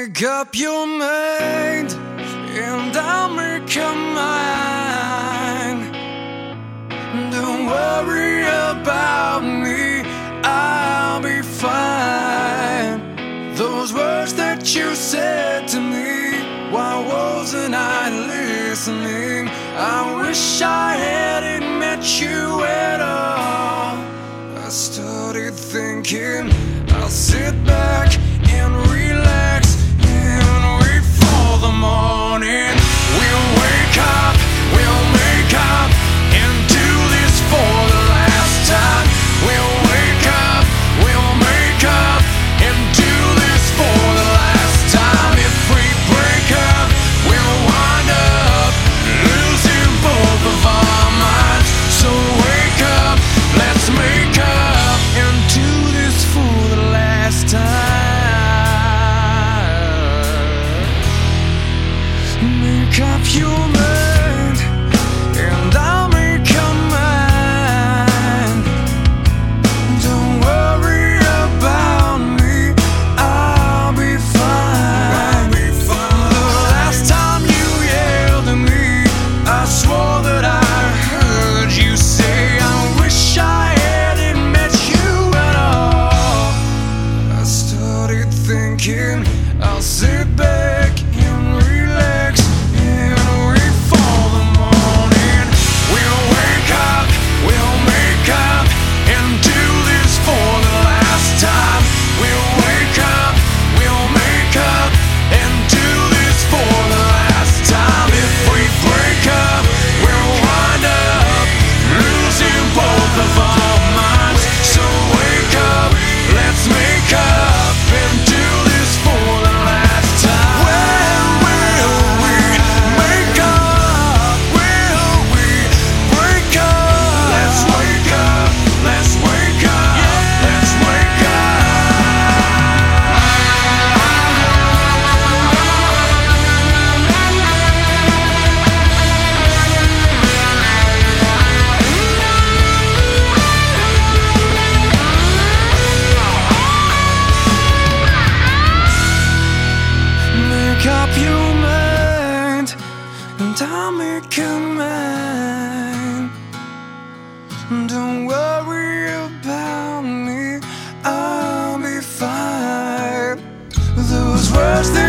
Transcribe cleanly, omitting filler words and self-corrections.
Make up your mind, and I'll make up mine. Don't worry about me, I'll be fine. Those words that you said to me, why wasn't I listening? I wish I hadn't met you at all. I started thinking I'll sit back and relax and wait for the morning. We'll wake up, we'll make up, and do this for the last time. We'll wake up, we'll make up, and do this for the last time. If we break up, we'll wind up losing both of our minds. So wake up, let's make up, and do this for the last time. Make up your mind, and I'll make up mine. Don't worry about me, I'll be fine. The last time you yelled at me, I swore that I heard you say, I wish I hadn't met you at all. I started thinking I'll sit back and relax and wait for the morning. We'll wake up, we'll make up, and do this for the last time. We'll wake up, we'll make up, and do this for the last time. If we break up, we'll wind up losing both of our minds. So wake up, let's make up, and do this for the last time. When will we make up? Will we break up? Let's wake up, let's wake up, let's wake Make up your mind, and I'll make up mine. Don't worry about me, I'll be fine. Those words that